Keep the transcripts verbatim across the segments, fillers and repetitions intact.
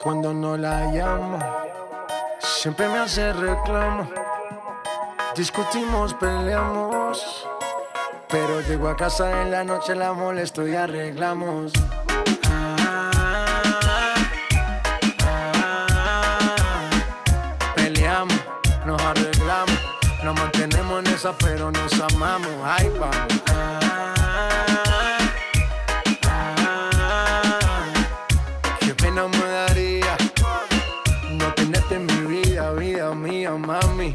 cuando no la llamo. Siempre me hace reclamo. Discutimos, peleamos, pero llego a casa en la noche, la molesto y arreglamos. Ah, ah, peleamos, nos arreglamos, nos mantenemos en esa, pero nos amamos. Ay, vamos. Ah, ah, qué pena me daría no tenerte en mi vida, vida mía, mami.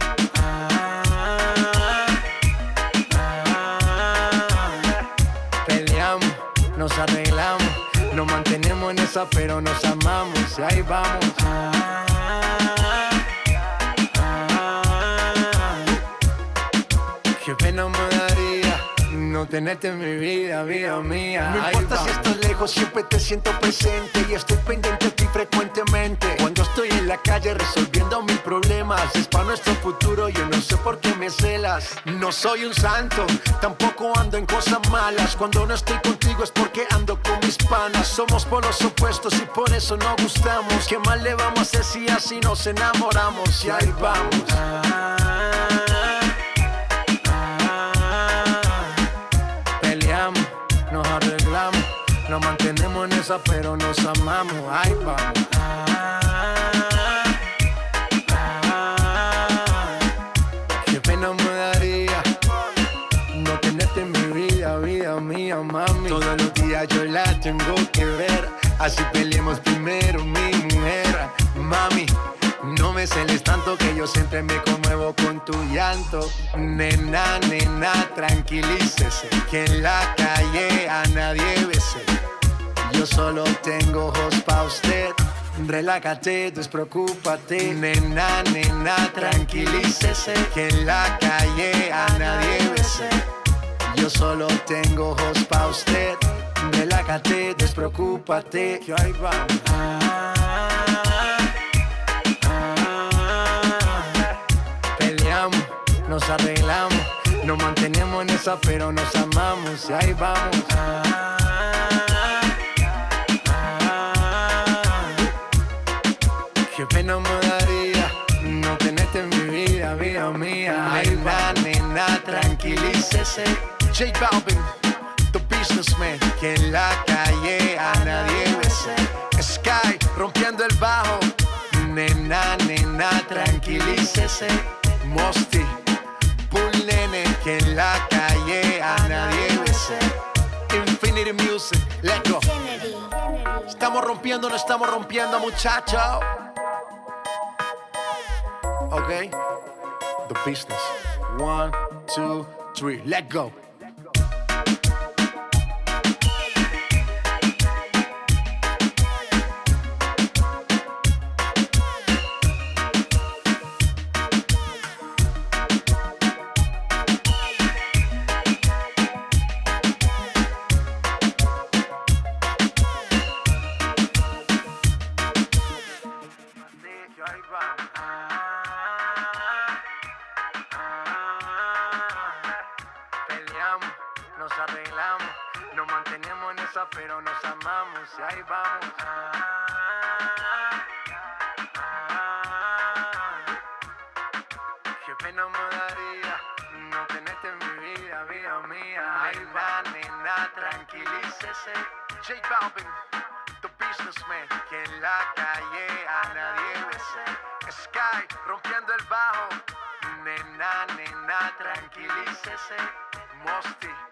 Nos arreglamos, nos mantenemos en esa, pero nos amamos. Y ahí vamos. Ah, ah, qué pena me daría no tenerte en mi vida, vida mía. No ahí importa vamos. si estás lejos, siempre te siento presente y estoy pendiente de ti frecuentemente. Cuando estoy en la calle resolviendo mil problemas, es para nuestro futuro, yo no sé por qué me celas. No soy un santo, tampoco ando en cosas malas. Cuando no estoy contigo es porque ando con mis panas. Somos polos opuestos y por eso no gustamos. ¿Qué mal le vamos a hacer si así nos enamoramos? Y ahí vamos. Ah, nos arreglamos, nos mantenemos en esa, pero nos amamos. Ay, vamos. Ah, ah, qué pena me daría no tenerte en mi vida, vida mía, mami. Todos los días yo la tengo que ver, así peleemos primero, mi mujer. Mami, no me celes tanto que yo siempre me conmuevo con tu llanto. Nena, nena, tranquilícese, que en la calle a nadie bese. Yo solo tengo ojos pa' usted. Relájate, despreocúpate. Nena, nena, tranquilícese, que en la calle a nadie bese. Yo solo tengo ojos pa' usted. Relájate, despreocúpate. Que ahí vamos. Ah, nos arreglamos, nos mantenemos en esa, pero nos amamos. Y ahí vamos. Ah, ah, qué pena me daría no tenerte en mi vida, vida mía. Ay, nena, nena, tranquilícese. J Balvin, the businessman, que en la calle a nadie bese. Sky, rompiendo el bajo. Nena, nena, tranquilícese. Mosty, Bull Nene, que en la calle a nadie bese. Infinity Music, let's go. Estamos rompiendo, no estamos rompiendo, muchachos. Ok, the business. One, two, three, let's go. Peleamos, nos arreglamos, nos mantenemos en esa, pero nos amamos. Y ahí vamos. Ah, ah, qué pena me daría no tenerte en mi vida, vida mía. Ay, va, nena, tranquilícese. J Balvin, the businessman, que en la calle a nadie bese. Sky, rompiendo el bajo. Nena, nena, tranquilícese. Mosty.